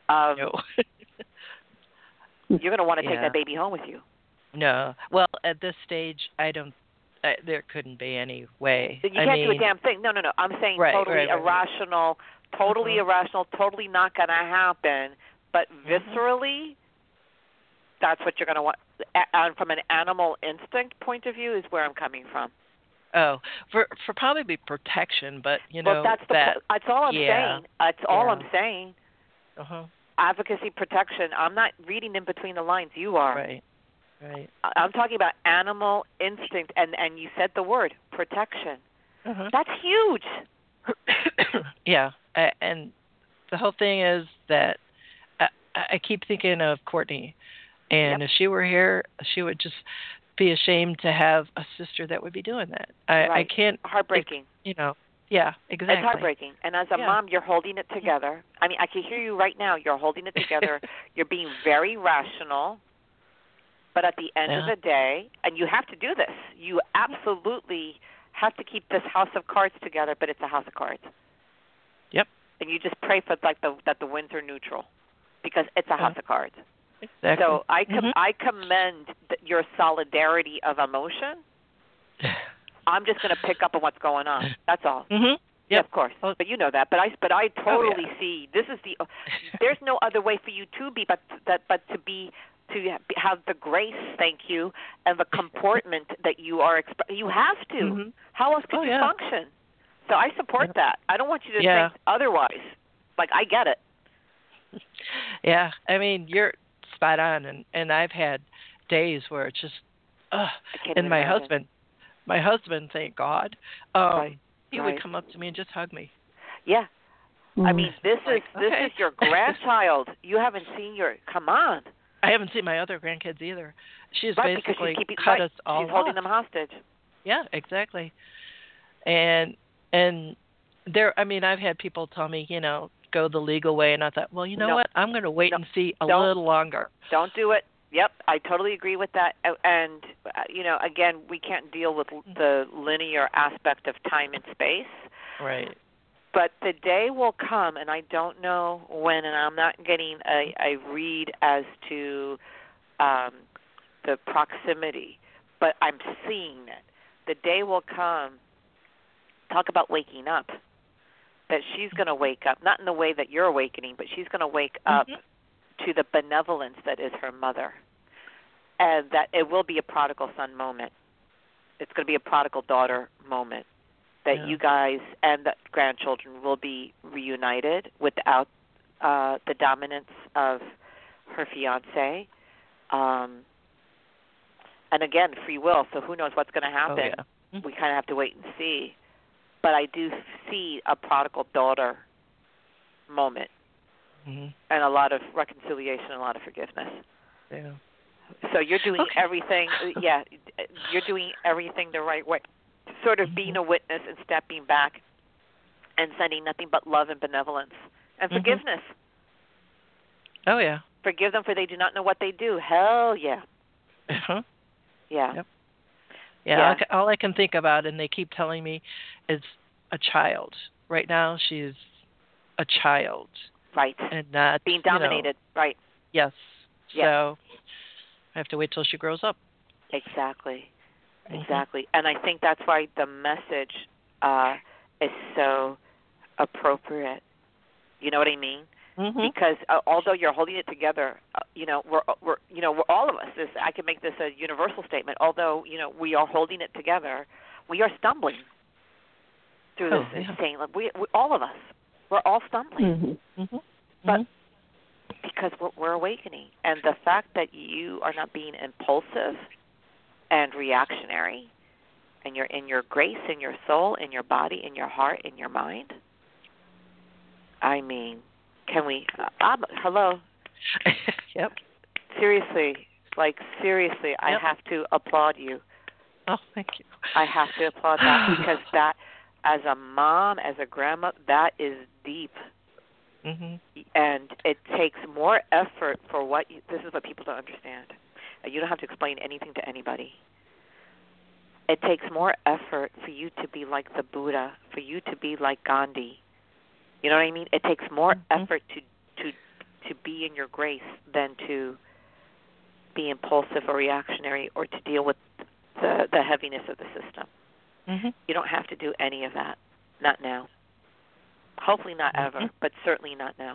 you're going to want to take that baby home with you. No. Well, at this stage, there couldn't be any way. You can't do a damn thing. No. I'm saying totally irrational, irrational, totally not going to happen. But viscerally, that's what you're going to want. And from an animal instinct point of view is where I'm coming from. Oh, for probably protection, but that's all I'm saying. That's all I'm saying. Advocacy, protection. I'm not reading in between the lines. You are. Right. I'm talking about animal instinct, and you said the word protection. That's huge. Yeah, and the whole thing is that I keep thinking of Courtney, and if she were here, she would just be ashamed to have a sister that would be doing that. I can't. Heartbreaking. Yeah, exactly. It's heartbreaking. And as a mom, you're holding it together. I mean, I can hear you right now. You're holding it together. You're being very rational. But at the end of the day, and you have to do this, you absolutely have to keep this house of cards together, but it's a house of cards. Yep. And you just pray for that the winds are neutral because it's a house of cards. Exactly. So I commend your solidarity of emotion. I'm just going to pick up on what's going on. That's all. Yeah, of course. But you know that. But I totally see. This is there's no other way for you to be, but to have the grace, thank you, and the comportment that you are. You have to. How else could you function? So I support that. I don't want you to think otherwise. Like, I get it. Yeah, I mean, you're spot on, and I've had days where it's just, and my husband, thank God, he would come up to me and just hug me. Yeah. I mean, this is your grandchild. You haven't seen come on. I haven't seen my other grandkids either. She's basically cut us all off. She's holding them hostage. Yeah, exactly. And there, I mean, I've had people tell me, go the legal way, and I thought, well, you know what? I'm going to wait and see a little longer. Don't do it. Yep, I totally agree with that. And, again, we can't deal with the linear aspect of time and space. Right. But the day will come, and I don't know when, and I'm not getting a read as to the proximity, but I'm seeing it. The day will come, talk about waking up, that she's going to wake up, not in the way that you're awakening, but she's going to wake up to the benevolence that is her mother, and that it will be a prodigal son moment. It's going to be a prodigal daughter moment, that you guys and the grandchildren will be reunited without the dominance of her fiancé. And again, free will, so who knows what's going to happen. Oh, yeah. We kind of have to wait and see. But I do see a prodigal daughter moment, and a lot of reconciliation, a lot of forgiveness. Yeah. So you're doing everything, you're doing everything the right way, sort of being a witness and stepping back and sending nothing but love and benevolence and forgiveness. Oh, yeah. Forgive them, for they do not know what they do. Hell yeah. Uh-huh. Yeah. Yep. Yeah. All I can think about, and they keep telling me, is a child. Right now, she's a child. Right. And not being dominated. Right. Yes. Yes. So I have to wait till she grows up. Exactly. Exactly. And I think that's why the message is so appropriate. You know what I mean? Because although you're holding it together, we're all of us. I can make this a universal statement. Although we are holding it together, we are stumbling through this insane. We all of us, we're all stumbling. But because we're awakening, and the fact that you are not being impulsive and reactionary, and you're in your grace, in your soul, in your body, in your heart, in your mind. I mean, can we? Hello. Yep. Seriously, I have to applaud you. Oh, thank you. I have to applaud that, because that, as a mom, as a grandma, that is deep. And it takes more effort for this is what people don't understand. You don't have to explain anything to anybody. It takes more effort for you to be like the Buddha, for you to be like Gandhi. You know what I mean? It takes more effort to be in your grace than to be impulsive or reactionary or to deal with the heaviness of the system. You don't have to do any of that. Not now. Hopefully not ever, but certainly not now.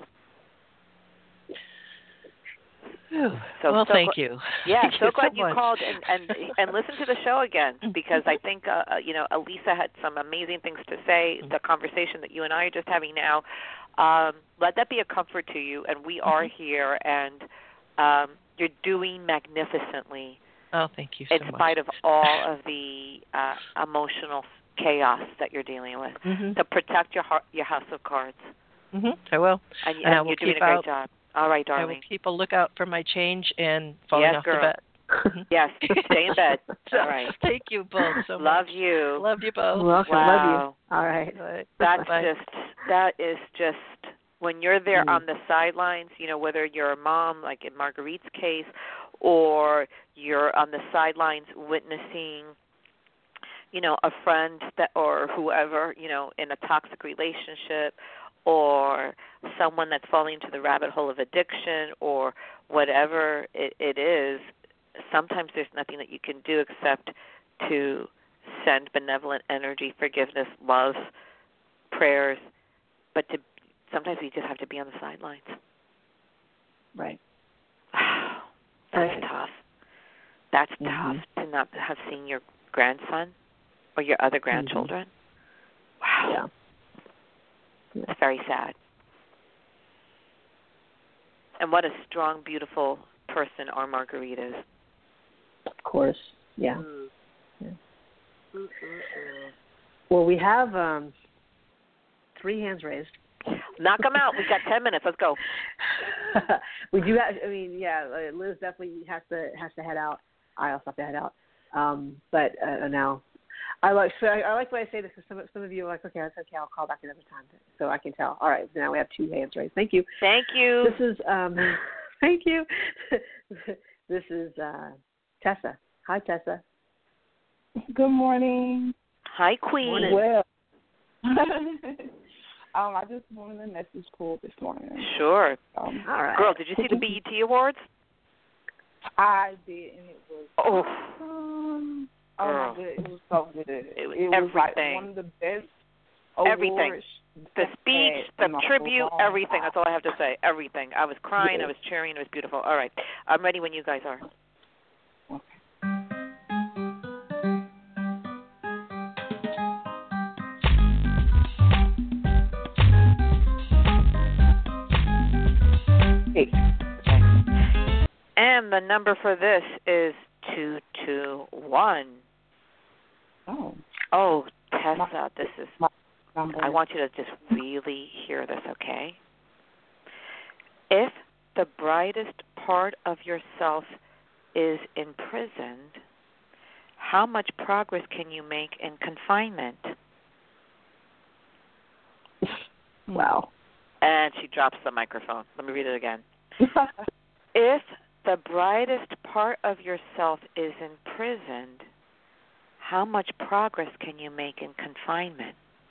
Thank you. Yeah, thank so you glad so you much. called and listened to the show again, because I think Elisa had some amazing things to say. The conversation that you and I are just having now, let that be a comfort to you. And we are here, and you're doing magnificently. Oh, thank you so much. In spite of all of the emotional chaos that you're dealing with, to protect your house of cards. I will. And you're doing a great job. All right, darling. I will keep a lookout for my change and falling off the bed. Yes, stay in bed. All right. Thank you both so much. Love you. Love you both. Welcome. Wow. Love you. All right. That is just when you're there on the sidelines, whether you're a mom, like in Marguerite's case, or you're on the sidelines witnessing, a friend or whoever, in a toxic relationship, or someone that's falling into the rabbit hole of addiction, or whatever it is, sometimes there's nothing that you can do except to send benevolent energy, forgiveness, love, prayers, but sometimes we just have to be on the sidelines. Right. That's tough. That's tough to not have seen your grandson or your other grandchildren. Wow. Yeah. It's very sad. And what a strong, beautiful person our Marguerite is. Of course. Yeah. Well, we have 3 hands raised. Knock them out. We've got 10 minutes. Let's go. We do have. I mean, yeah. Liz definitely has to head out. I also have to head out. But now, I like when I say this because some of you are like, okay, that's okay. I'll call back another time, so I can tell. All right. So now we have 2 hands raised. Thank you. Thank you. This is thank you. This is Tessa. Hi, Tessa. Good morning. Hi, Queen. Morning. Well, I just wanted a message call this morning. Sure. All right. Girl, did you see the BET Awards? I did, and it was. Oh. Oh my God, it was so good. It was everything. Like one of the best. Everything. The speech, the tribute, everything. Life. That's all I have to say. Everything. I was crying. I was cheering. It was beautiful. All right. I'm ready when you guys are. Okay. And the number for this is 221. Oh, Tessa, this is. I want you to just really hear this, okay? If the brightest part of yourself is imprisoned, how much progress can you make in confinement? Wow. And she drops the microphone. Let me read it again. If the brightest part of yourself is imprisoned, how much progress can you make in confinement?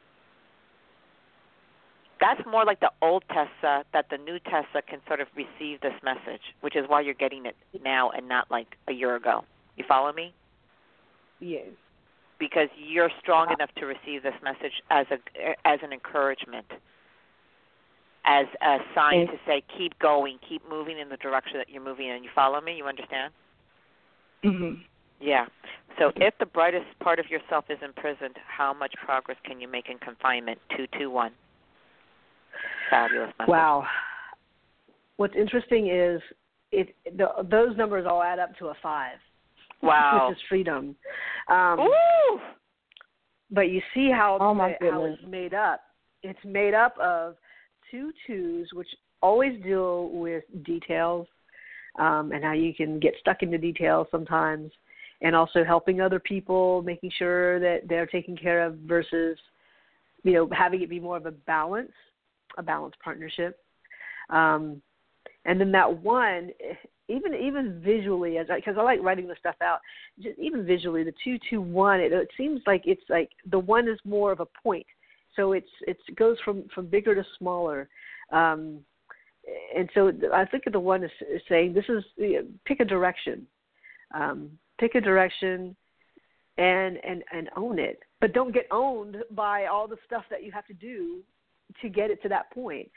That's more like the old Tessa, that the new Tessa can sort of receive this message, which is why you're getting it now and not like a year ago. You follow me? Yes. Because you're strong enough to receive this message as an encouragement, as a sign to say, keep going, keep moving in the direction that you're moving in. You follow me? You understand? Mm-hmm. Yeah. So if the brightest part of yourself is imprisoned, how much progress can you make in confinement? 221. Fabulous message. Wow. What's interesting is those numbers all add up to a 5. Wow. Which is freedom. Ooh. But you see how goodness. it's made up. It's made up of 2 2s, which always deal with details and how you can get stuck into details sometimes, and also helping other people, making sure that they're taken care of versus, having it be more of a balanced partnership. And then that 1, even visually, because I like writing the stuff out, just even visually, the 2 2 1, it seems like it's like the 1 is more of a point. So it goes from bigger to smaller. And so I think of the 1 is saying, this is, pick a direction. Pick a direction and own it. But don't get owned by all the stuff that you have to do to get it to that point.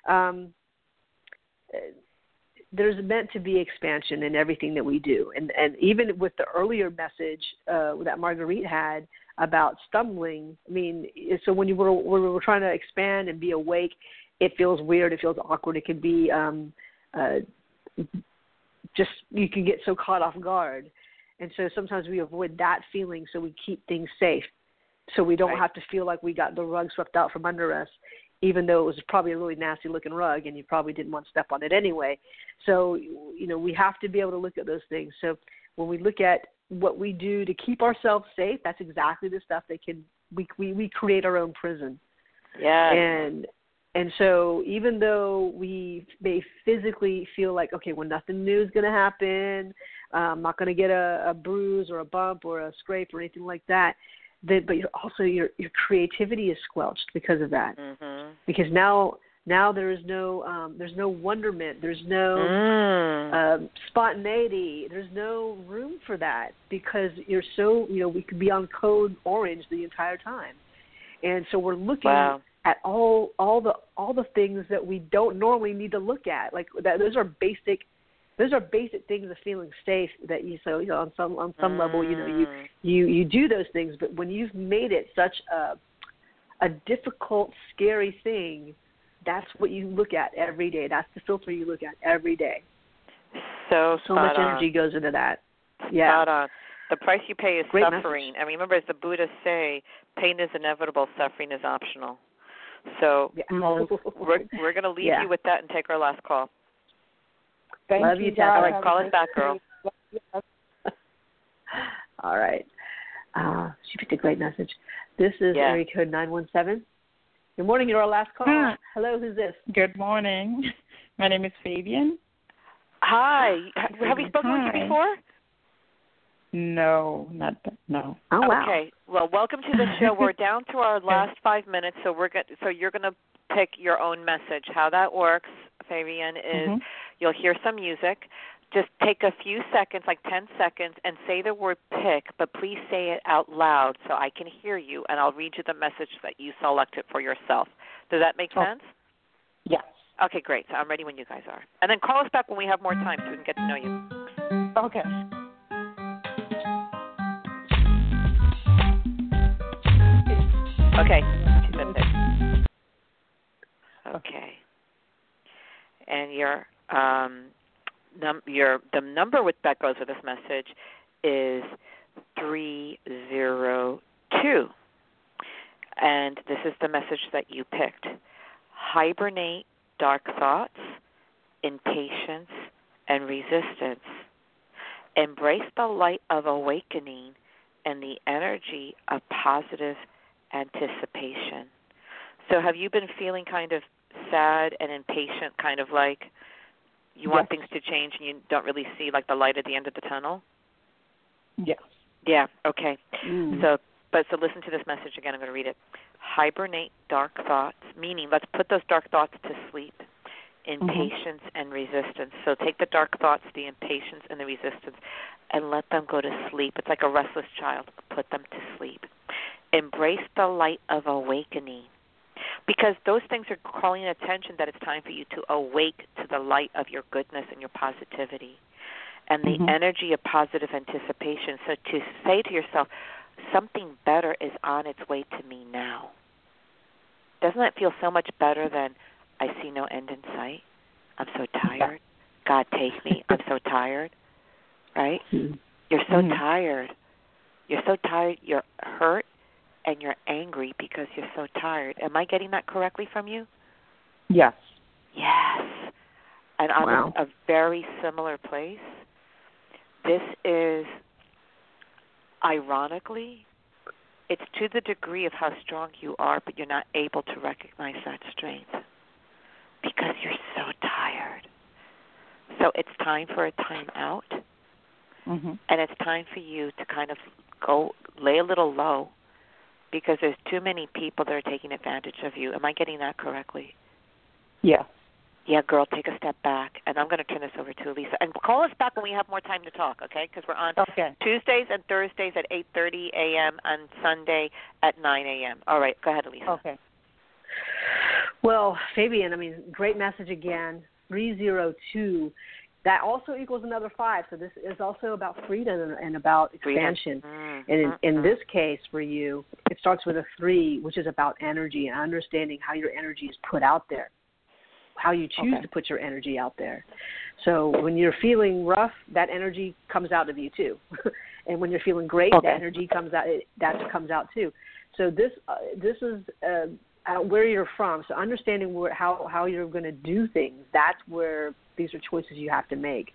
There's meant to be expansion in everything that we do. And even with the earlier message that Marguerite had about stumbling, I mean, so when we're trying to expand and be awake, it feels weird, it feels awkward, it can be just, you can get so caught off guard. And so sometimes we avoid that feeling so we keep things safe, so we don't have to feel like we got the rug swept out from under us, even though it was probably a really nasty-looking rug and you probably didn't want to step on it anyway. So, we have to be able to look at those things. So when we look at what we do to keep ourselves safe, that's exactly the stuff that we create our own prison. Yeah. And so even though we may physically feel like, okay, well, nothing new is going to happen, I'm not going to get a bruise or a bump or a scrape or anything like that, but also your creativity is squelched because of that. Mm-hmm. Because now there is there's no wonderment, there's no spontaneity, there's no room for that because you're so, we could be on code orange the entire time. And so we're looking at all the things that we don't normally need to look at. Like that, those are basic things of feeling safe that you, so on some level, you do those things. But when you've made it such a difficult, scary thing, that's what you look at every day. That's the filter you look at every day. So much energy goes into that. Yeah. Spot on. The price you pay is Great suffering. message. And remember, as the Buddhists say, pain is inevitable, suffering is optional. So we're going to leave you with that and take our last call. Love you, Tess. All right, call us back, girl. All right. She picked a great message. This is area code 917. Good morning. You're our last call. Hi. Hello, who's this? Good morning. My name is Fabian. Hi. Have we spoken with you before? No, not that. No. Oh, wow. Okay. Well, welcome to the show. We're down to our last 5 minutes, so you're going to pick your own message. How that works, Fabian, is you'll hear some music. Just take a few seconds, like 10 seconds, and say the word pick, but please say it out loud so I can hear you, and I'll read you the message that you selected for yourself. Does that make sense? Yes. Okay, great. So I'm ready when you guys are. And then call us back when we have more time so we can get to know you. Okay. Okay. She said pick. Okay. And the number that goes with this message is 302. And this is the message that you picked. Hibernate dark thoughts, impatience, and resistance. Embrace the light of awakening and the energy of positive anticipation. So have you been feeling kind of sad and impatient, kind of like you want things to change and you don't really see like the light at the end of the tunnel? Yes. Yeah, okay. So listen to this message again. I'm going to read it. Hibernate dark thoughts, meaning let's put those dark thoughts to sleep. Impatience and resistance. So take the dark thoughts, the impatience and the resistance, and let them go to sleep. It's like a restless child. Put them to sleep. Embrace the light of awakening, because those things are calling attention that it's time for you to awake to the light of your goodness and your positivity and the energy of positive anticipation. So to say to yourself, something better is on its way to me now. Doesn't that feel so much better than I see no end in sight? I'm so tired. God, take me. I'm so tired. Right? You're so tired. You're so tired. You're hurt and you're angry because you're so tired. Am I getting that correctly from you? Yes. Yes. And I'm in a very similar place. This is, ironically, it's to the degree of how strong you are, but you're not able to recognize that strength because you're so tired. So it's time for a time out, and it's time for you to kind of go lay a little low because there's too many people that are taking advantage of you. Am I getting that correctly? Yeah. Yeah, girl, take a step back, and I'm going to turn this over to Elisa. And call us back when we have more time to talk, okay? Because we're on Tuesdays and Thursdays at 8:30 a.m. and Sunday at 9 a.m. All right, go ahead, Elisa. Okay. Well, Fabian, I mean, great message again. 302. That also equals another 5. So this is also about freedom and about expansion. And in this case for you, it starts with a 3, which is about energy and understanding how your energy is put out there, how you choose to put your energy out there. So when you're feeling rough, that energy comes out of you too. And when you're feeling great, that energy comes out. That comes out too. So this is where you're from. So understanding how you're going to do things. That's where these are choices you have to make.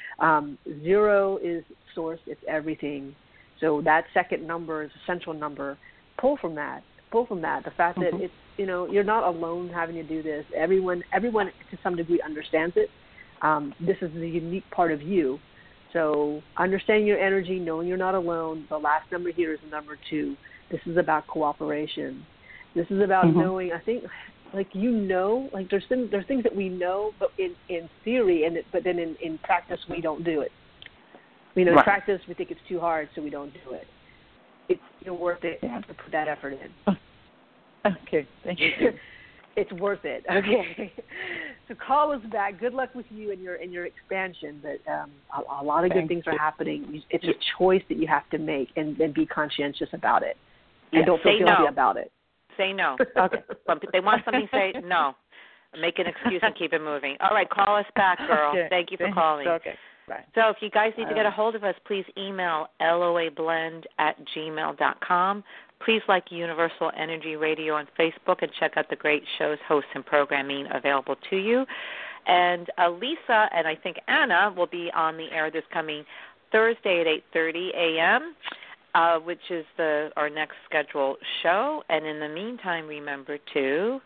0 is source. It's everything. So that second number is a central number. Pull from that. The fact that it's, you're not alone having to do this. Everyone to some degree understands it. This is the unique part of you. So understanding your energy, knowing you're not alone. The last number here is number 2. This is about cooperation. This is about knowing. I think, there's things that we know, but in theory, but then in practice we don't do it. In practice we think it's too hard, so we don't do it. It's worth it to put that effort in. Okay, thank you. It's worth it. Okay, so call us back. Good luck with you and your expansion. But a lot of good things are happening. It's a choice that you have to make, and be conscientious about it, and don't feel guilty about it. Say no. Okay. When they want something, say no. Make an excuse and keep it moving. All right, call us back, girl. Okay. Thank you for calling. Okay. Bye. So if you guys need to get a hold of us, please email loablend@gmail.com. Please like Universal Energy Radio on Facebook and check out the great shows, hosts, and programming available to you. And Lisa and I think Anna will be on the air this coming Thursday at 8:30 a.m., which is our next scheduled show. And in the meantime, remember to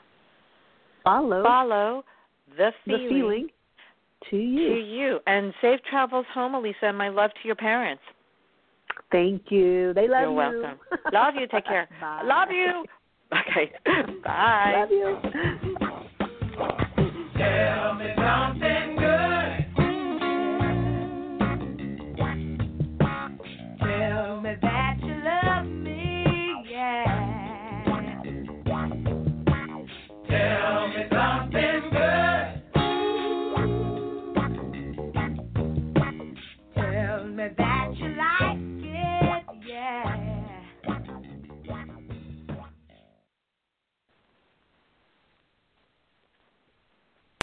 follow the feeling to you. And safe travels home, Elisa, and my love to your parents. Thank you. They love You're you. welcome. Love you. Take care. Bye. Love you. Okay. Bye. Love you. Tell me